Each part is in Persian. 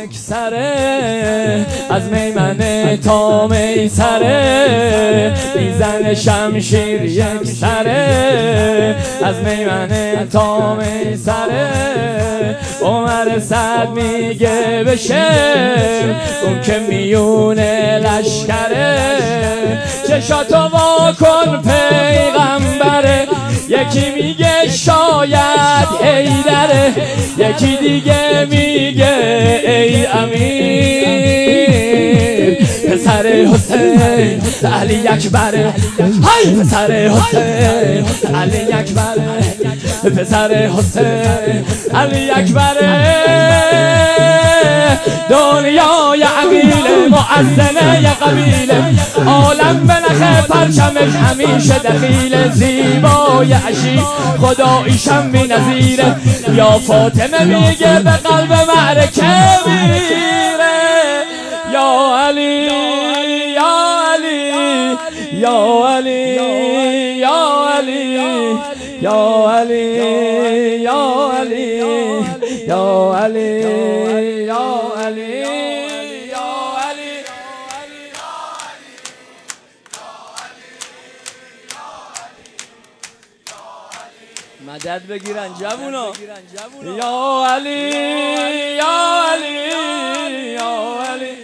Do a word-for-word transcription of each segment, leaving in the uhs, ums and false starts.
یک سره، از میمنه تا میسره میزنه شمشیر یک سره، از میمنه تا میسره. عمر سعد میگه بشه اون که میونه لشکره، چشاتو وا کن پیغمبره، یکی میگه شاید حیدره، یکی دیگه میگه ای امیر. پسر حسین علی اکبره، های پسر حسین علی اکبره، پسر حسین علی اکبره. دنیای عقیله معزنه قبیله، عالم به نخ پرچمش همیشه دخیله، زیبای عشی خداییشم بی نظیره، یا فاطمه میگه به قلب معرکه میره. یا علی یا علی یا علی یا علی یا علی یا علی یا علی یا علی یا علی. مدد بگیرن جوونا. یا علی یا علی یا علی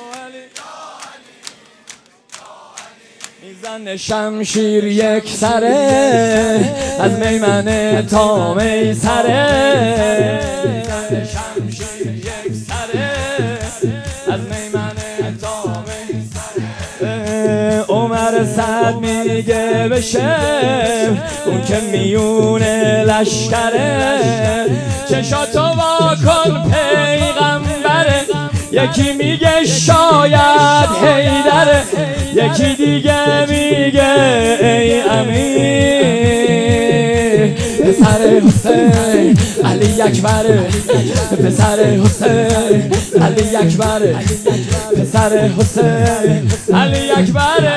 میزنه شمشیر یک سره، از میمنه تا میسره میزنه شمشیر یک سره، از میمنه تا میسره. عمر سعد میگه بشه اون که میونه لشکره، چشاتو وا کن پیغمبره، یکی میگه شاید حیدره، یکی دیگه میگه ای امیر. پسر حسین علی اکبره، پسر حسین علی اکبره، پسر حسین علی اکبره.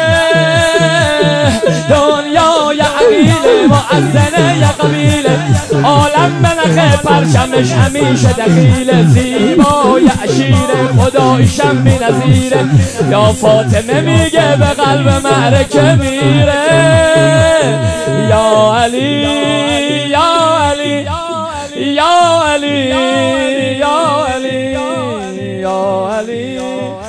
دنیای عقیله معزنه قبیله، عالم به نخ پرچمش همیشه دخیله، زیبای عشیر خداییشم بی نظیره، یا فاطمه میگه به قلب معرکه میره. یا علی یا علی یا علی یا علی یا علی.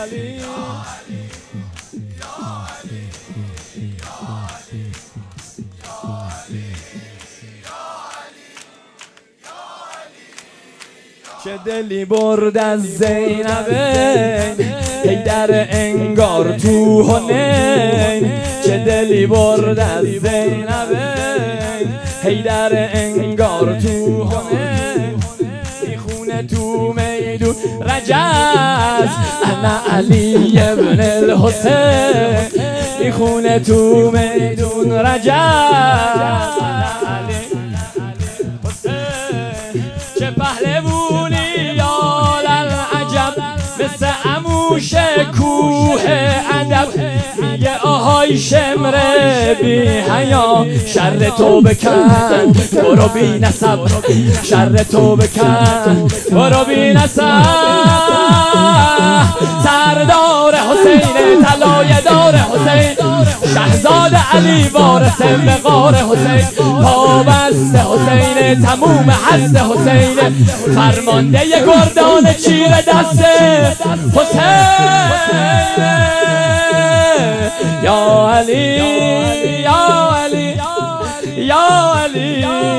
چه دلی برد از زینبه حیدر انگار تو حنین، چه دلی برد از زینبه حیدر انگار تو حنین. میخونه تو میدون رجز انا علی ابن الحسین، میخونه تو میدون رجز چه پهلوونی یا للعجب، مثل عموش کوه ادب، میگه آهای شمره بی حیا، شر تو بکن برو بی نسب، شر تو بکن برو بی نسب. سردار حسین طلایه دار حسین، شهزاد علی وارث وقار حسین، پابست حسین تموم هست حسین، فرمانده گردان چیر دست حسین. یا علی یا علی یا علی